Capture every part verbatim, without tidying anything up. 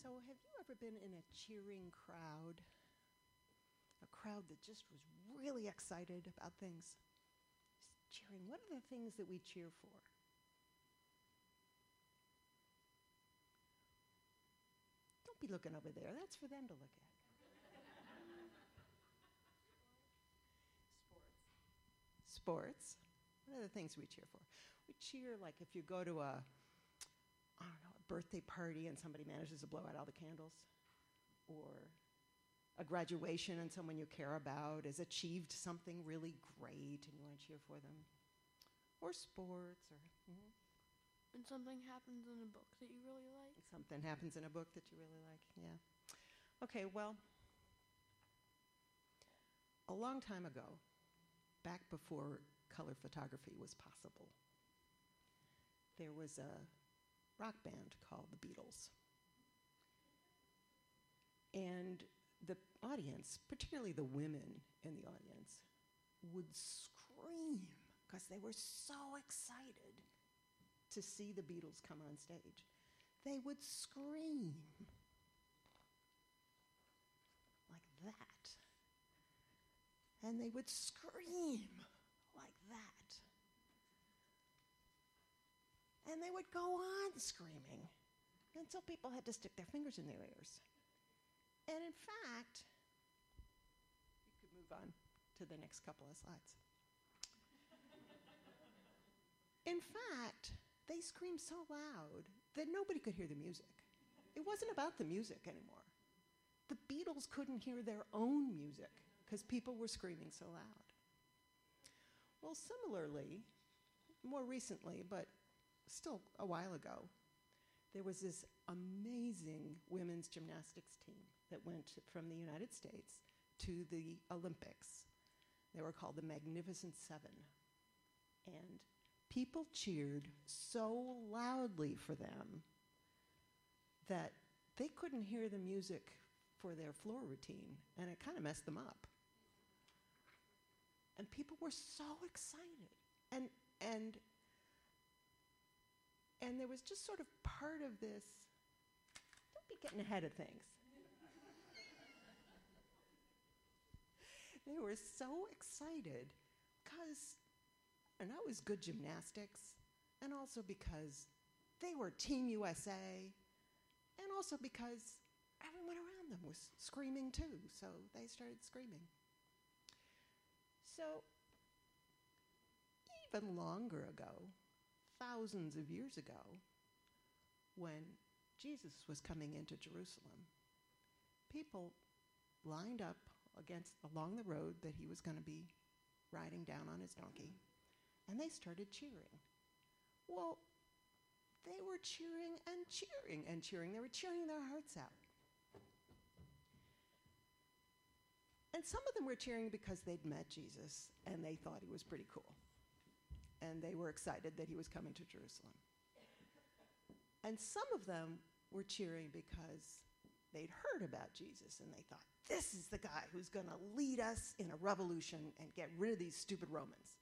So, have you ever been in a cheering crowd? A crowd that just was really excited about things? Just cheering. What are the things that we cheer for? Don't be looking over there. That's for them to look at. Sports. Sports. What are the things we cheer for? We cheer like if you go to a, I don't know, a birthday party and somebody manages to blow out all the candles, or a graduation and someone you care about has achieved something really great and you want to cheer for them, or sports, or mm-hmm. And something happens in a book that you really like. Something happens in a book that you really like. Yeah. Okay. Well, a long time ago, back before color photography was possible, there was a rock band called the Beatles. And the audience, particularly the women in the audience, would scream because they were so excited to see the Beatles come on stage. They would scream like that. And they would scream like that. And they would go on screaming until people had to stick their fingers in their ears. And in fact, you could move on to the next couple of slides. In fact, they screamed so loud that nobody could hear the music. It wasn't about the music anymore. The Beatles couldn't hear their own music because people were screaming so loud. Well, similarly, more recently, but still a while ago, there was this amazing women's gymnastics team that went from the United States to the Olympics. They were called the Magnificent Seven. And people cheered so loudly for them that they couldn't hear the music for their floor routine, and it kind of messed them up. And people were so excited. And and and there was just sort of part of this, don't be getting ahead of things. They were so excited because, and that was good gymnastics, and also because they were Team U S A, and also because everyone around them was screaming too, so they started screaming. So, even longer ago, thousands of years ago, when Jesus was coming into Jerusalem, people lined up against along the road that he was going to be riding down on his donkey, and they started cheering. Well, they were cheering and cheering and cheering. They were cheering their hearts out. And some of them were cheering because they'd met Jesus and they thought he was pretty cool. And they were excited that he was coming to Jerusalem. And some of them were cheering because they'd heard about Jesus and they thought, this is the guy who's going to lead us in a revolution and get rid of these stupid Romans.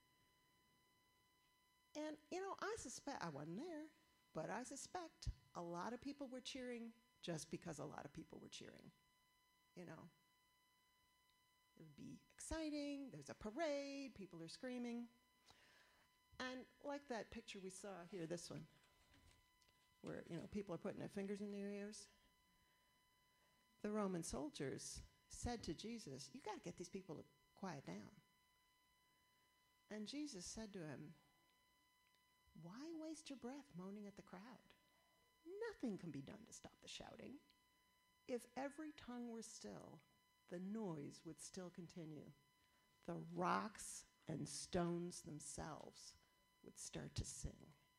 And, you know, I suspect, I wasn't there, but I suspect a lot of people were cheering just because a lot of people were cheering. You know, it would be exciting, there's a parade, people are screaming. And like that picture we saw here, this one, where, you know, people are putting their fingers in their ears. The Roman soldiers said to Jesus, you got to get these people to quiet down. And Jesus said to him, why waste your breath moaning at the crowd? Nothing can be done to stop the shouting. If every tongue were still, the noise would still continue. The rocks and stones themselves would start to sing.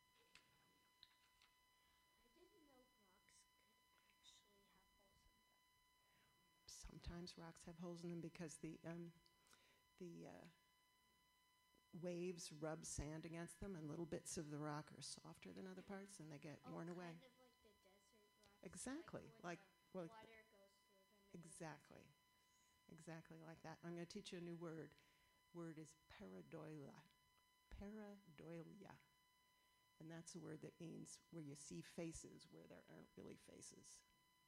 I didn't know rocks could actually have holes in them. Sometimes rocks have holes in them because the um, the uh, waves rub sand against them, and little bits of the rock are softer than other parts, and they get oh, worn kind away. Kind of like the desert rocks. Exactly, like, like well, water goes through them. exactly, exactly like that. I'm going to teach you a new word. Word is pareidolia. Pareidolia. And that's a word that means where you see faces where there aren't really faces.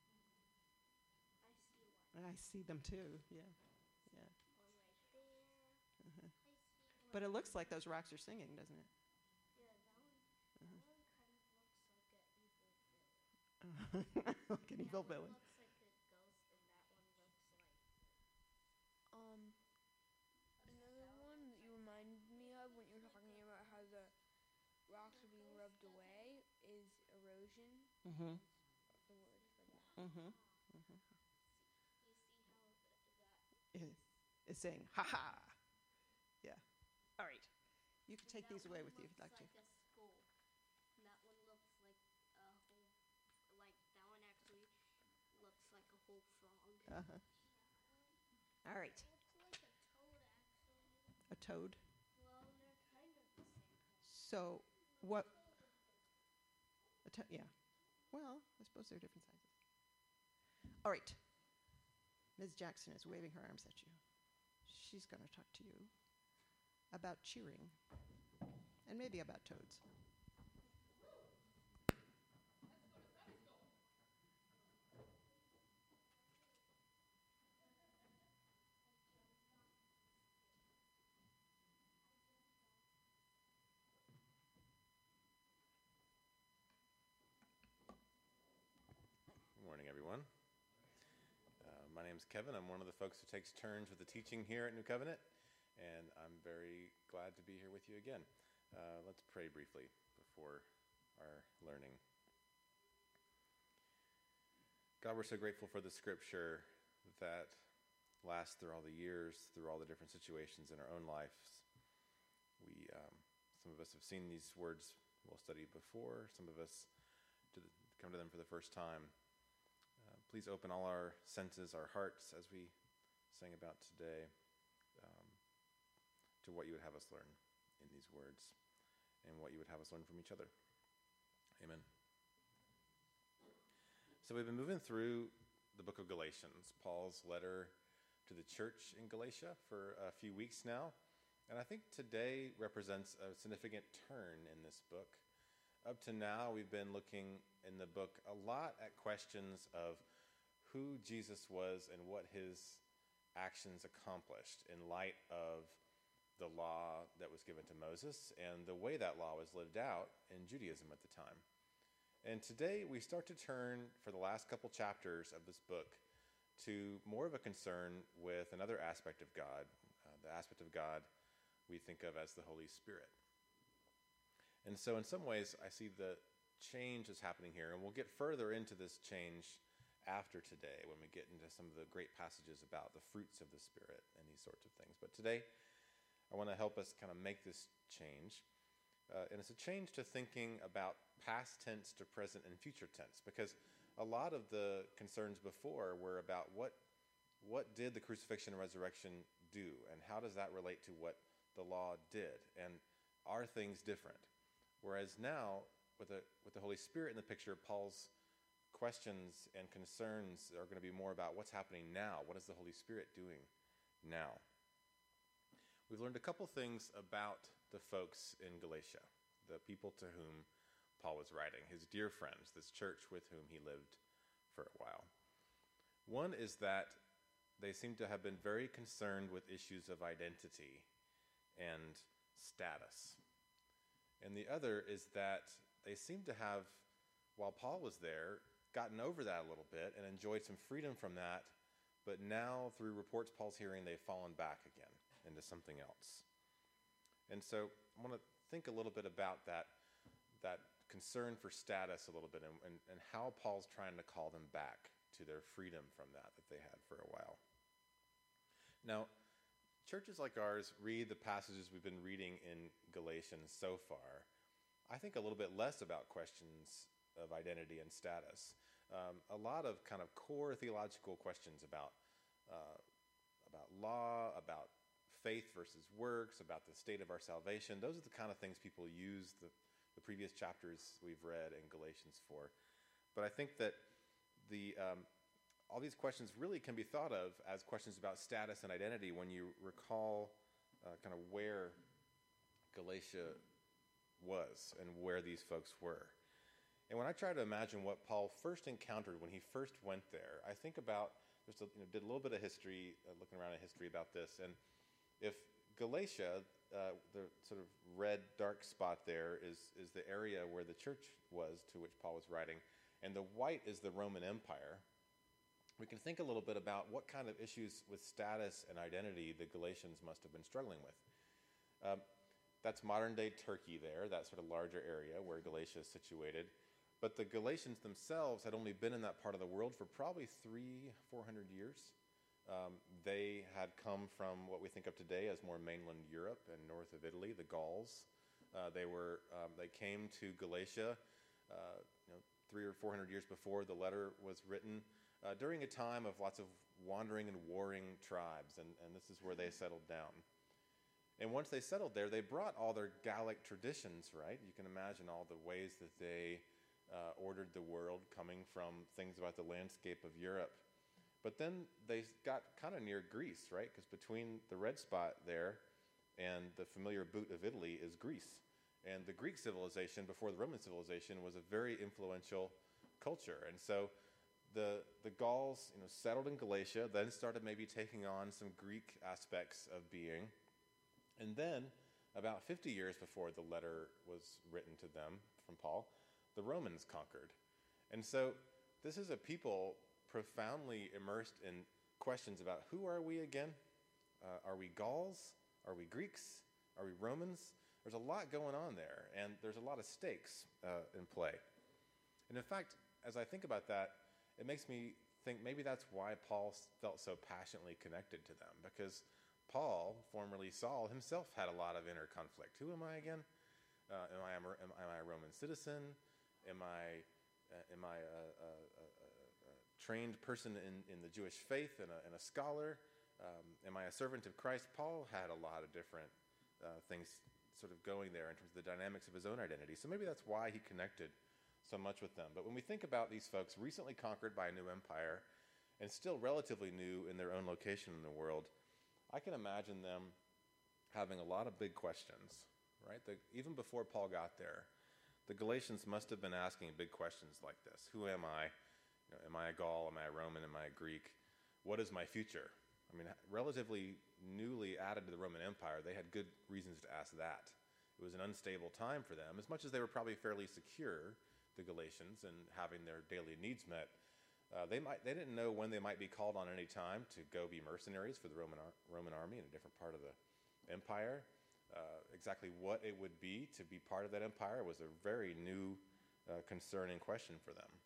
I see them too. Yeah, yeah. One right there. Uh-huh. I see one. But it looks like those rocks are singing, doesn't it? Yeah, that one. Uh-huh. That one kind of looks like a evil villain. Like an evil That one villain. looks like a ghost, and that one looks like Um, a another cell. one that you reminded me of when you were talking about how the rocks are being rubbed away is erosion. Mm-hmm. That's the word for that. Mm-hmm. You see how th- that It, it's saying, ha ha. Yeah. All right. You can take that these away one with you if you'd like looks to. like a skull. And that one looks like a whole, like that one actually looks like a whole frog. Uh-huh. All right. Looks like a toad actually. A toad. Well, they're kind of the same. So what? A to- yeah. Well, I suppose they're different sizes. All right. Miz Jackson is waving her arms at you. She's going to talk to you about cheering and maybe about toads. Good morning, everyone. Uh, my name is Kevin. I'm one of the folks who takes turns with the teaching here at New Covenant, and I'm very glad to be here with you again. Uh, let's pray briefly before our learning. God, we're so grateful for the scripture that lasts through all the years, through all the different situations in our own lives. We, um, some of us have seen these words we'll study before. Some of us to the, come to them for the first time. Uh, please open all our senses, our hearts, as we sang about today, um, to what you would have us learn in these words and what you would have us learn from each other. Amen. So we've been moving through the book of Galatians, Paul's letter to the church in Galatia for a few weeks now. And I think today represents a significant turn in this book. Up to now, we've been looking in the book a lot at questions of who Jesus was and what his actions accomplished in light of the law that was given to Moses and the way that law was lived out in Judaism at the time. And today we start to turn, for the last couple chapters of this book, to more of a concern with another aspect of God, uh, the aspect of God we think of as the Holy Spirit. And so in some ways, I see the change is happening here, and we'll get further into this change after today when we get into some of the great passages about the fruits of the Spirit and these sorts of things. But today, I want to help us kind of make this change. Uh, and it's a change to thinking about past tense to present and future tense, because a lot of the concerns before were about what what did the crucifixion and resurrection do, and how does that relate to what the law did, and are things different? Whereas now, with the with the Holy Spirit in the picture, Paul's questions and concerns are going to be more about what's happening now. What is the Holy Spirit doing now? We've learned a couple things about the folks in Galatia, the people to whom Paul was writing, his dear friends, this church with whom he lived for a while. One is that they seem to have been very concerned with issues of identity and status. And the other is that they seem to have, while Paul was there, gotten over that a little bit and enjoyed some freedom from that, but now through reports Paul's hearing, they've fallen back again into something else. And so I want to think a little bit about that, that concern for status a little bit, and, and, and how Paul's trying to call them back to their freedom from that that they had for a while. Now, churches like ours read the passages we've been reading in Galatians so far, I think a little bit less about questions of identity and status. Um, a lot of kind of core theological questions about uh, about law, about faith versus works, about the state of our salvation. Those are the kind of things people use the, the previous chapters we've read in Galatians for. But I think that the um, all these questions really can be thought of as questions about status and identity when you recall uh, kind of where Galatia was and where these folks were. And when I try to imagine what Paul first encountered when he first went there, I think about just a, you know, did a little bit of history, uh, looking around at history about this. And if Galatia, uh, the sort of red dark spot there is, is the area where the church was to which Paul was writing, and the white is the Roman Empire, we can think a little bit about what kind of issues with status and identity the Galatians must have been struggling with. Um, that's modern-day Turkey there, that sort of larger area where Galatia is situated. But the Galatians themselves had only been in that part of the world for probably three, four hundred years. Um, they had come from what we think of today as more mainland Europe and north of Italy, the Gauls. Uh, they were um, they came to Galatia, uh, you know, three or four hundred years before the letter was written, uh, during a time of lots of wandering and warring tribes, and, and this is where they settled down. And once they settled there, they brought all their Gallic traditions, right? You can imagine all the ways that they uh, ordered the world, coming from things about the landscape of Europe. But then they got kind of near Greece, right? Because between the red spot there and the familiar boot of Italy is Greece. And the Greek civilization before the Roman civilization was a very influential culture. And so the the Gauls, you know, settled in Galatia, then started maybe taking on some Greek aspects of being. And then, about fifty years before the letter was written to them from Paul, the Romans conquered. And so this is a people profoundly immersed in questions about who are we again? Uh, are we Gauls? Are we Greeks? Are we Romans? There's a lot going on there, and there's a lot of stakes uh, in play. And in fact, as I think about that, it makes me think maybe that's why Paul felt so passionately connected to them, because Paul, formerly Saul, himself had a lot of inner conflict. Who am I again? Uh, am, I a, am, am I a Roman citizen? Am I uh, am I a, a, a, a trained person in, in the Jewish faith and a, and a scholar? Um, am I a servant of Christ? Paul had a lot of different uh, things sort of going there in terms of the dynamics of his own identity. So maybe that's why he connected so much with them. But when we think about these folks recently conquered by a new empire and still relatively new in their own location in the world, I can imagine them having a lot of big questions, right? The, even before Paul got there, the Galatians must have been asking big questions like this. Who am I? You know, am I a Gaul? Am I a Roman? Am I a Greek? What is my future? I mean, relatively newly added to the Roman Empire, they had good reasons to ask that. It was an unstable time for them, as much as they were probably fairly secure, the Galatians, and having their daily needs met. Uh, they might they didn't know when they might be called on any time to go be mercenaries for the Roman ar- Roman army in a different part of the empire. Uh, exactly what it would be to be part of that empire was a very new uh, concern and question for them.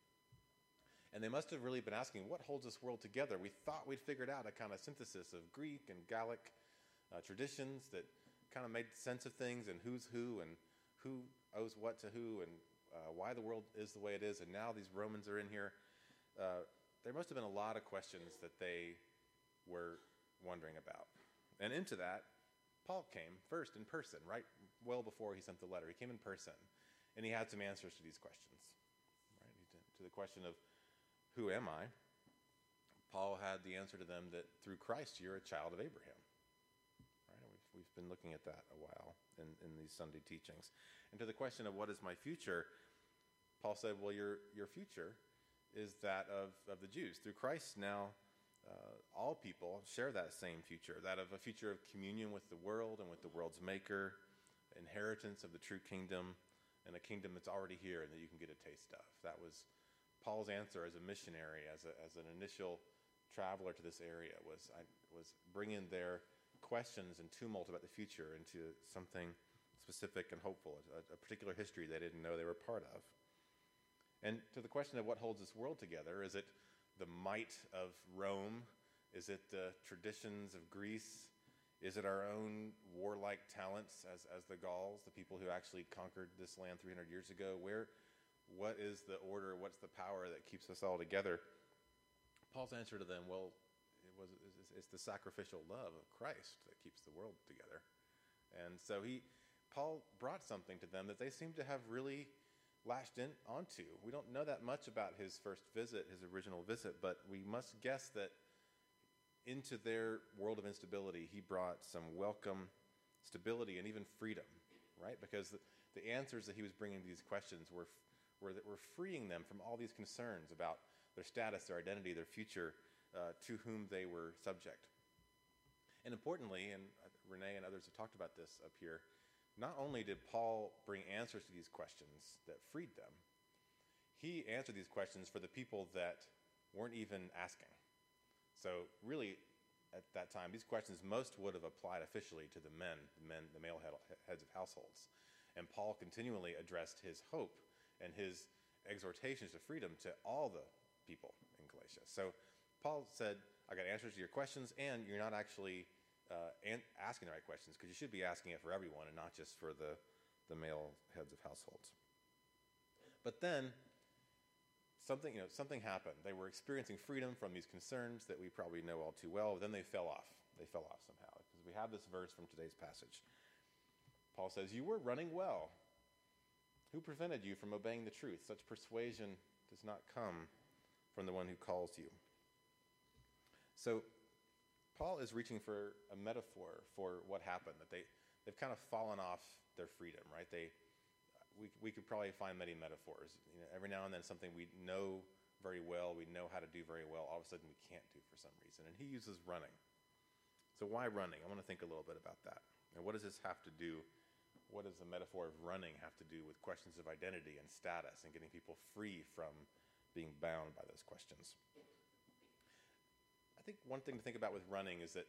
And they must have really been asking, what holds this world together? We thought we'd figured out a kind of synthesis of Greek and Gallic uh, traditions that kind of made sense of things, and who's who, and who owes what to who, and uh, why the world is the way it is. And now these Romans are in here. Uh, there must have been a lot of questions that they were wondering about. And into that, Paul came first in person, right? Well before he sent the letter. He came in person, and he had some answers to these questions, right? To the question of, who am I? Paul had the answer to them that through Christ, you're a child of Abraham. Right? We've, we've been looking at that a while in, in these Sunday teachings. And to the question of what is my future, Paul said, well, your, your future is that of, of the Jews. Through Christ now, uh, all people share that same future, that of a future of communion with the world and with the world's maker, inheritance of the true kingdom, and a kingdom that's already here and that you can get a taste of. That was Paul's answer as a missionary, as, a, as an initial traveler to this area, was, I, was bringing their questions and tumult about the future into something specific and hopeful, a, a particular history they didn't know they were part of. And to the question of what holds this world together, is it the might of Rome? Is it the traditions of Greece? Is it our own warlike talents as, as the Gauls, the people who actually conquered this land three hundred years ago? Where, what is the order? What's the power that keeps us all together? Paul's answer to them, well, it was it's, it's the sacrificial love of Christ that keeps the world together. And so he, Paul brought something to them that they seem to have really latched in onto. We don't know that much about his first visit, his original visit, but we must guess that into their world of instability, he brought some welcome stability and even freedom, right? Because the, the answers that he was bringing to these questions were, were that were freeing them from all these concerns about their status, their identity, their future, uh, to whom they were subject. And importantly, and Renee and others have talked about this up here, not only did Paul bring answers to these questions that freed them, he answered these questions for the people that weren't even asking. So really, at that time, these questions most would have applied officially to the men, the men, the male head, heads of households. And Paul continually addressed his hope and his exhortations to freedom to all the people in Galatia. So Paul said, I got answers to your questions, and you're not actually uh, an- asking the right questions, because you should be asking it for everyone and not just for the, the male heads of households. But then something, you know, something happened. They were experiencing freedom from these concerns that we probably know all too well. Then they fell off. They fell off somehow, because we have this verse from today's passage. Paul says, you were running well. Who prevented you from obeying the truth? Such persuasion does not come from the one who calls you. So Paul is reaching for a metaphor for what happened, that they, they've kind of fallen off their freedom, right? They, we, we could probably find many metaphors. You know, every now and then something we know very well, we know how to do very well, all of a sudden we can't do for some reason. And he uses running. So why running? I want to think a little bit about that. And what does this have to do? What does the metaphor of running have to do with questions of identity and status and getting people free from being bound by those questions? I think one thing to think about with running is that,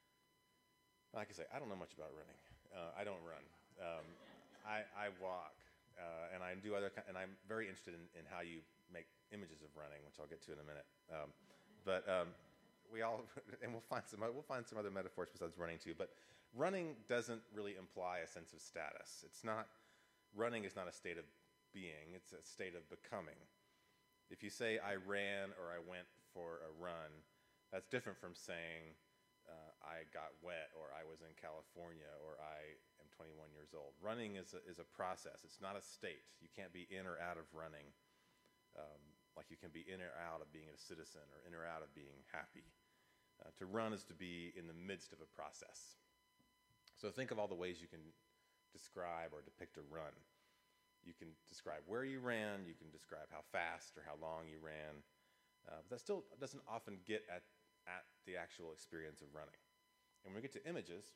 like I say, I don't know much about running. Uh, I don't run. Um, I, I walk, uh, and I do other, and I'm very interested in, in how you make images of running, which I'll get to in a minute. Um, but um, we all, and we'll find some, we'll find some other metaphors besides running too. But running doesn't really imply a sense of status. It's not. Running is not a state of being. It's a state of becoming. If you say I ran or I went for a run, that's different from saying uh, I got wet or I was in California or I am twenty-one years old. Running is a, is a process. It's not a state. You can't be in or out of running um, like you can be in or out of being a citizen or in or out of being happy. Uh, to run is to be in the midst of a process. So think of all the ways you can describe or depict a run. You can describe where you ran. You can describe how fast or how long you ran. Uh, but that still doesn't often get at, at the actual experience of running. And when we get to images,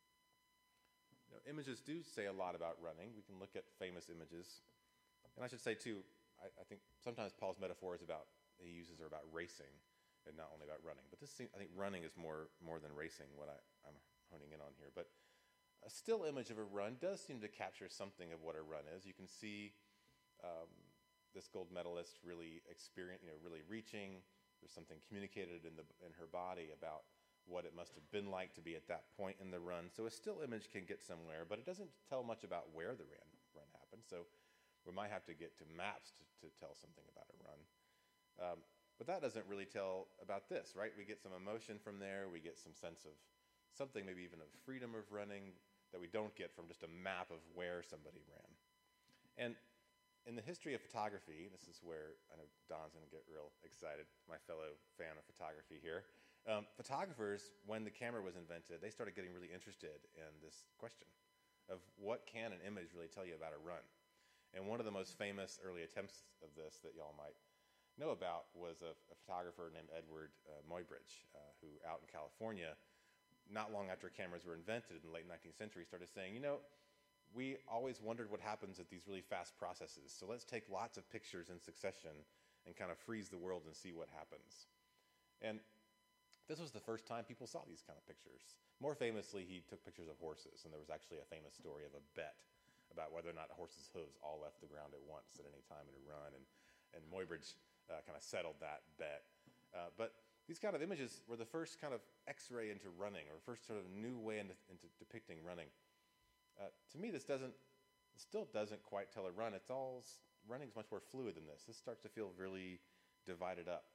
you know, images do say a lot about running. We can look at famous images. And I should say, too, I, I think sometimes Paul's metaphor is about, he uses are about racing and not only about running. But this seems, I think running is more, more than racing, what I, I'm honing in on here. But a still image of a run does seem to capture something of what a run is. You can see um, this gold medalist really experience, you know, really reaching. There's something communicated in the in her body about what it must have been like to be at that point in the run. So a still image can get somewhere, but it doesn't tell much about where the run run happened. So we might have to get to maps to, to tell something about a run. Um, but that doesn't really tell about this, right? We get some emotion from there. We get some sense of something, maybe even of freedom of running, that we don't get from just a map of where somebody ran. And in the history of photography, this is where I know Don's going to get real excited, my fellow fan of photography here. Um, photographers, when the camera was invented, they started getting really interested in this question of what can an image really tell you about a run. And one of the most famous early attempts of this that y'all might know about was a, a photographer named Edward uh, Muybridge, uh, who out in California, not long after cameras were invented in the late nineteenth century, started saying, you know, we always wondered what happens at these really fast processes. So let's take lots of pictures in succession and kind of freeze the world and see what happens. And this was the first time people saw these kind of pictures. More famously, he took pictures of horses, and there was actually a famous story of a bet about whether or not a horse's hooves all left the ground at once at any time in a run. And, and Muybridge uh, kind of settled that bet. Uh, but these kind of images were the first kind of x-ray into running, or first sort of new way into, into depicting running. Uh, to me, this doesn't, it still doesn't quite tell a run. It's all, running's much more fluid than this. This starts to feel really divided up.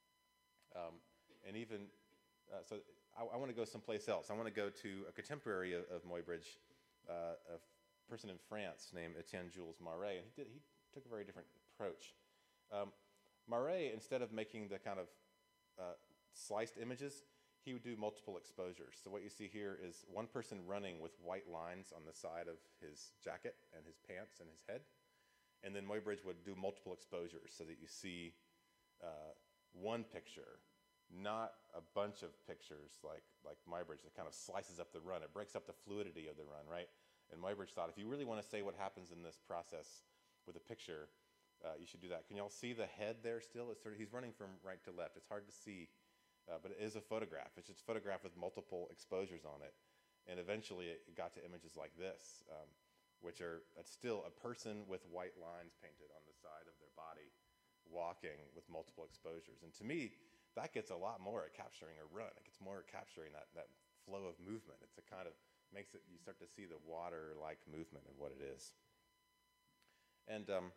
Um, and even, uh, so I, I want to go someplace else. I want to go to a contemporary of, of Muybridge, uh, a person in France named Etienne Jules Marais, and he did, he took a very different approach. Um, Marais, instead of making the kind of uh, sliced images, he would do multiple exposures. So what you see here is one person running with white lines on the side of his jacket and his pants and his head. And then Muybridge would do multiple exposures so that you see uh, one picture not a bunch of pictures like, like Muybridge that kind of slices up the run. It breaks up the fluidity of the run, right? And Muybridge thought, if you really want to say what happens in this process with a picture, uh, you should do that. Can y'all see the head there still? It's sort of, he's running from right to left. It's hard to see, uh, but it is a photograph. It's just photographed with multiple exposures on it. And eventually it got to images like this, um, which are it's still a person with white lines painted on the side of their body walking with multiple exposures. And to me, that gets a lot more at capturing a run. It gets more at capturing that, that flow of movement. It's a kind of, makes it, you start to see the water-like movement of what it is. And um,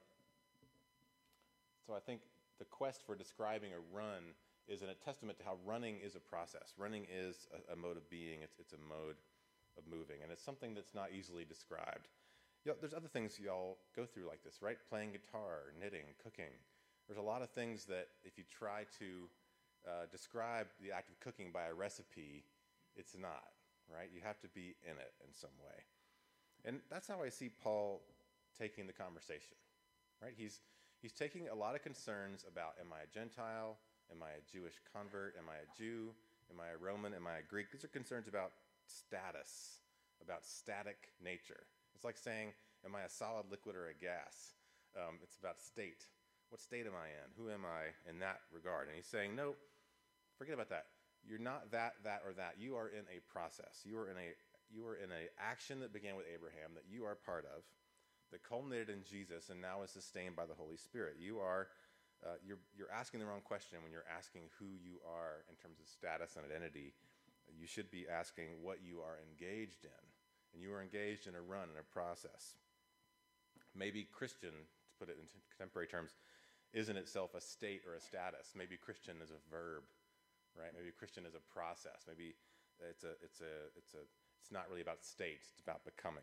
so I think the quest for describing a run is a testament to how running is a process. Running is a, a mode of being. It's, it's a mode of moving. And it's something that's not easily described. You know, there's other things y'all go through like this, right? Playing guitar, knitting, cooking. There's a lot of things that if you try to uh, describe the act of cooking by a recipe, it's not, right? You have to be in it in some way. And that's how I see Paul taking the conversation, right? He's, he's taking a lot of concerns about, am I a Gentile? Am I a Jewish convert? Am I a Jew? Am I a Roman? Am I a Greek? These are concerns about status, about static nature. It's like saying, am I a solid, liquid, or a gas? Um, it's about state. What state am I in? Who am I in that regard? And he's saying, no, forget about that. You're not that, that, or that. You are in a process. You are in a you are in an action that began with Abraham that you are part of, that culminated in Jesus and now is sustained by the Holy Spirit. You are uh, you're you're asking the wrong question when you're asking who you are in terms of status and identity. You should be asking what you are engaged in. And you are engaged in a run, in a process. Maybe Christian, to put it in contemporary terms, isn't itself a state or a status. Maybe Christian is a verb, right? Maybe Christian is a process. Maybe it's a it's a it's a it's not really about state. It's about becoming.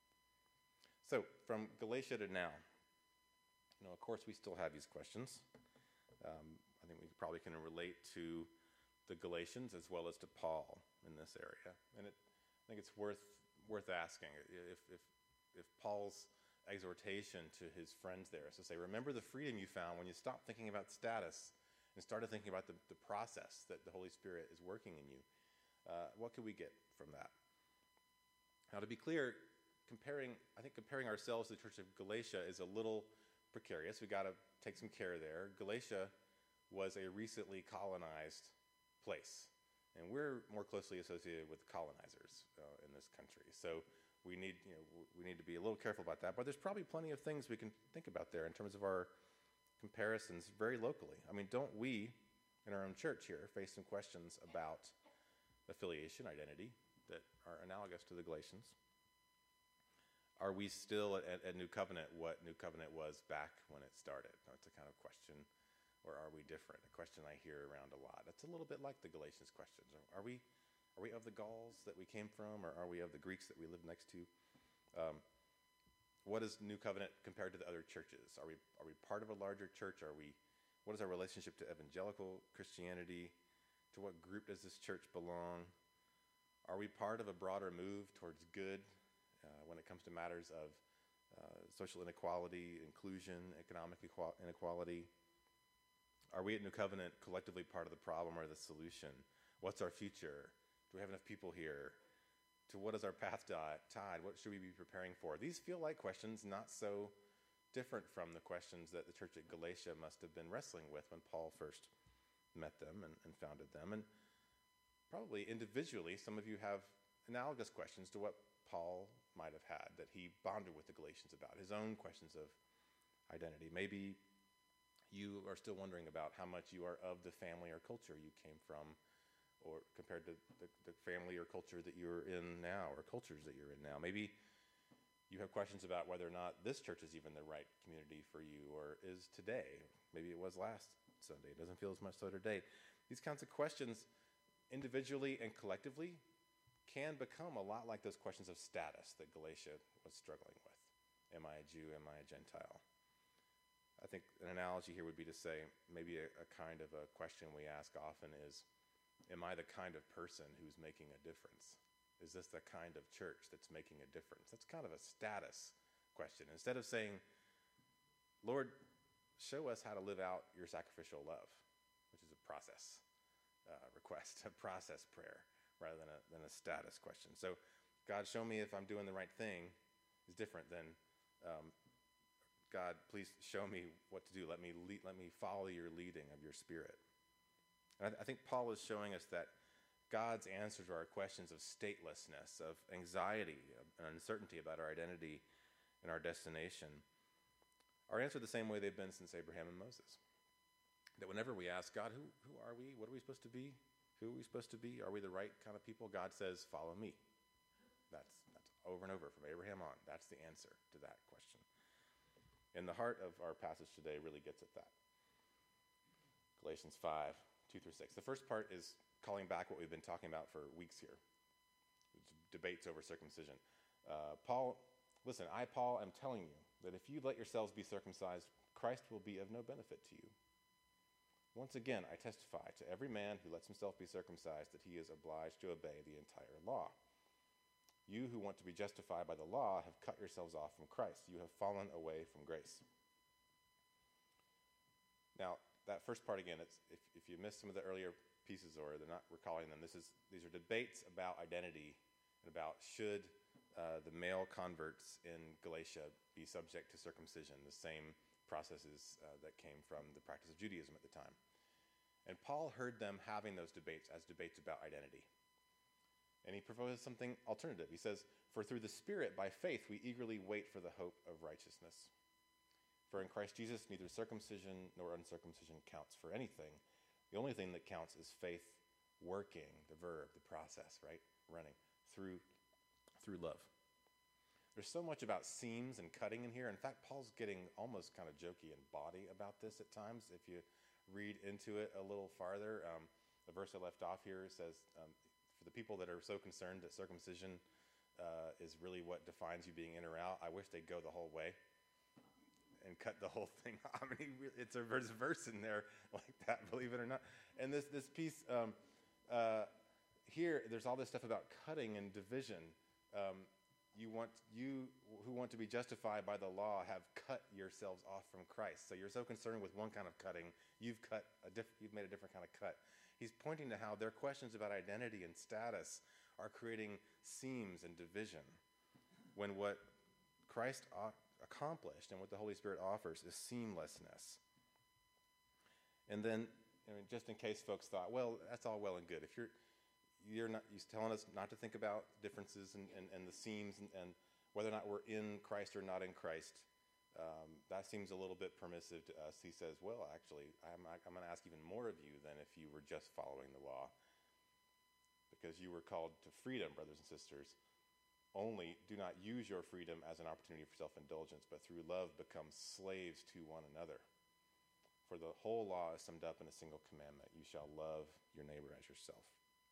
So from Galatia to now, you know, of course, we still have these questions. Um, I think we probably can relate to the Galatians as well as to Paul in this area, and it, I think it's worth worth asking if if if Paul's exhortation to his friends there is to say, remember the freedom you found when you stopped thinking about status and started thinking about the, the process that the Holy Spirit is working in you. Uh, what could we get from that? Now, to be clear, comparing I think comparing ourselves to the Church of Galatia is a little precarious. We got to take some care there. Galatia was a recently colonized place, and we're more closely associated with colonizers uh, in this country. So we need, you know, we need to be a little careful about that. But there's probably plenty of things we can think about there in terms of our comparisons very locally. I mean, don't we, in our own church here, face some questions about affiliation, identity, that are analogous to the Galatians? Are we still at, at New Covenant what New Covenant was back when it started? That's a kind of question. Or are we different? A question I hear around a lot. It's a little bit like the Galatians questions. Are we, are we of the Gauls that we came from, or are we of the Greeks that we live next to? Um, what is New Covenant compared to the other churches? Are we are we part of a larger church? Are we? What is our relationship to evangelical Christianity? To what group does this church belong? Are we part of a broader move towards good uh, when it comes to matters of uh, social inequality, inclusion, economic equal- inequality? Are we at New Covenant collectively part of the problem or the solution? What's our future? Do we have enough people here? To what is our path tied? What should we be preparing for? These feel like questions not so different from the questions that the church at Galatia must have been wrestling with when Paul first met them and, and founded them. And probably individually, some of you have analogous questions to what Paul might have had that he bonded with the Galatians about, his own questions of identity. Maybe you are still wondering about how much you are of the family or culture you came from, or compared to the, the family or culture that you're in now, or cultures that you're in now. Maybe you have questions about whether or not this church is even the right community for you, or is today. Maybe it was last Sunday. It doesn't feel as much so today. These kinds of questions, individually and collectively, can become a lot like those questions of status that Galatia was struggling with. Am I a Jew? Am I a Gentile? I think an analogy here would be to say maybe a, a kind of a question we ask often is, am I the kind of person who's making a difference? Is this the kind of church that's making a difference? That's kind of a status question. Instead of saying, Lord, show us how to live out your sacrificial love, which is a process. uh, request, a process prayer, rather than a, than a status question. So, God, show me if I'm doing the right thing is different than, um, God, please show me what to do. Let me lead, let me follow your leading of your Spirit. And I, th- I think Paul is showing us that God's answer to our questions of statelessness, of anxiety, and uncertainty about our identity and our destination are answered the same way they've been since Abraham and Moses. That whenever we ask, God, who, who are we? What are we supposed to be? Who are we supposed to be? Are we the right kind of people? God says, follow me. That's, that's over and over from Abraham on. That's the answer to that question. And the heart of our passage today really gets at that. Galatians five, two through six. The first part is calling back what we've been talking about for weeks here. Debates over circumcision. Uh, Paul, listen, I, Paul, am telling you that if you let yourselves be circumcised, Christ will be of no benefit to you. Once again, I testify to every man who lets himself be circumcised that he is obliged to obey the entire law. You who want to be justified by the law have cut yourselves off from Christ. You have fallen away from grace. Now, that first part again, it's, if, if you missed some of the earlier pieces or they're not recalling them, this is these are debates about identity and about should uh, the male converts in Galatia be subject to circumcision, the same processes uh, that came from the practice of Judaism at the time. And Paul heard them having those debates as debates about identity. And he proposes something alternative. He says, for through the Spirit, by faith, we eagerly wait for the hope of righteousness. For in Christ Jesus, neither circumcision nor uncircumcision counts for anything. The only thing that counts is faith working, the verb, the process, right? Running through, through love. There's so much about seams and cutting in here. In fact, Paul's getting almost kind of jokey and bawdy about this at times. If you read into it a little farther, um, the verse I left off here says, um, for the people that are so concerned that circumcision uh, is really what defines you being in or out, I wish they'd go the whole way and cut the whole thing. I mean, it's a verse, verse in there like that, believe it or not. And this this piece um, uh, here, there's all this stuff about cutting and division. Um, you want you who want to be justified by the law have cut yourselves off from Christ. So you're so concerned with one kind of cutting, you've cut a diff- you've made a different kind of cut. He's pointing to how their questions about identity and status are creating seams and division, when what Christ accomplished and what the Holy Spirit offers is seamlessness. And then, I mean, just in case folks thought, well, that's all well and good. If you're you're not you're telling us not to think about differences and, and, and the seams and, and whether or not we're in Christ or not in Christ, um, that seems a little bit permissive to us. He says, well, actually, I'm, I'm going to ask even more of you than if you were just following the law, because you were called to freedom, brothers and sisters. Only do not use your freedom as an opportunity for self-indulgence, but through love become slaves to one another. For the whole law is summed up in a single commandment: you shall love your neighbor as yourself.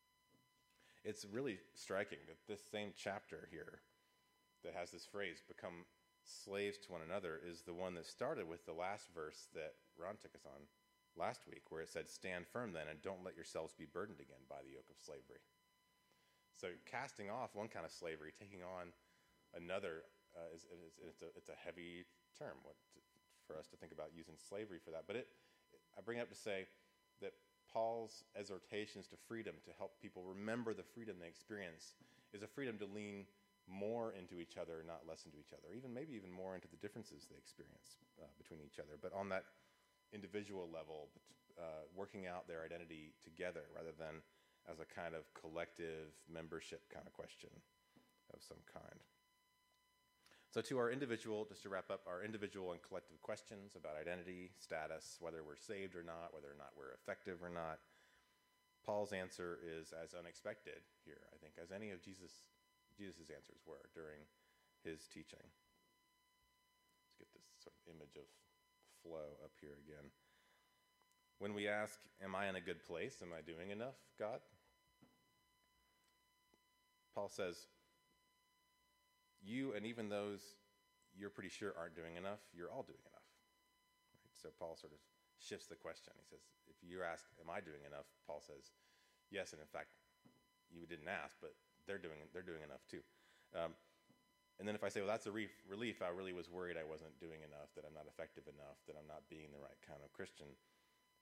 It's really striking that this same chapter here that has this phrase, become slaves to one another, is the one that started with the last verse that Ron took us on last week, where it said, stand firm then, and don't let yourselves be burdened again by the yoke of slavery. So casting off one kind of slavery, taking on another, uh, is, is, it's, a, it's a heavy term what to, for us to think about using slavery for that. But it, I bring it up to say that Paul's exhortations to freedom, to help people remember the freedom they experience, is a freedom to lean more into each other, not less into each other, even maybe even more into the differences they experience uh, between each other, but on that individual level, uh, working out their identity together rather than as a kind of collective membership kind of question of some kind. So to our individual, just to wrap up, our individual and collective questions about identity, status, whether we're saved or not, whether or not we're effective or not, Paul's answer is as unexpected here, I think, as any of Jesus' Jesus' answers were during his teaching. Let's get this sort of image of flow up here again. When we ask, am I in a good place? Am I doing enough, God? Paul says, you and even those you're pretty sure aren't doing enough, you're all doing enough. Right? So Paul sort of shifts the question. He says, if you ask, am I doing enough? Paul says, yes, and in fact, you didn't ask, but they're doing they're doing enough too. Um, and then if I say, well, that's a re- relief, I really was worried I wasn't doing enough, that I'm not effective enough, that I'm not being the right kind of Christian.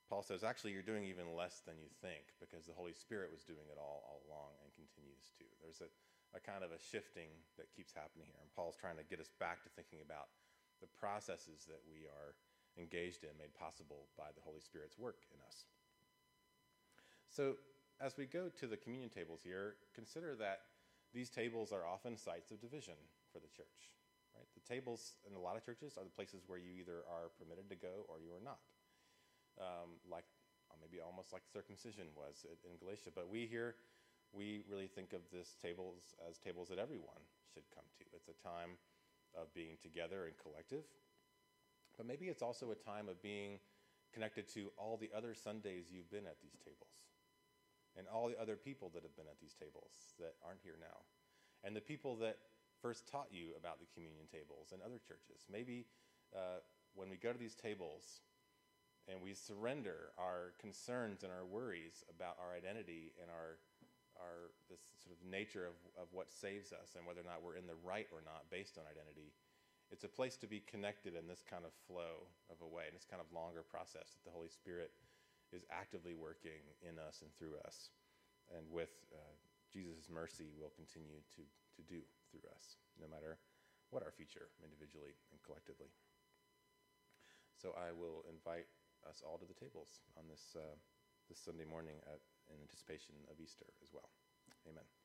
Paul says, actually, you're doing even less than you think because the Holy Spirit was doing it all, all along and continues to. There's a, a kind of a shifting that keeps happening here. And Paul's trying to get us back to thinking about the processes that we are engaged in, made possible by the Holy Spirit's work in us. So as we go to the communion tables here, consider that these tables are often sites of division for the church. Right? The tables in a lot of churches are the places where you either are permitted to go or you are not. Um, like uh, maybe almost like circumcision was in Galatia. But we here, we really think of this tables as tables that everyone should come to. It's a time of being together and collective. But maybe it's also a time of being connected to all the other Sundays you've been at these tables and all the other people that have been at these tables that aren't here now, and the people that first taught you about the communion tables in other churches. Maybe uh, when we go to these tables and we surrender our concerns and our worries about our identity and our our this sort of nature of, of what saves us and whether or not we're in the right or not based on identity, it's a place to be connected in this kind of flow of a way, in this kind of longer process that the Holy Spirit is actively working in us and through us, and with uh, Jesus' mercy will continue to, to do through us, no matter what our future individually and collectively. So I will invite us all to the tables on this, uh, this Sunday morning at, in anticipation of Easter as well. Amen.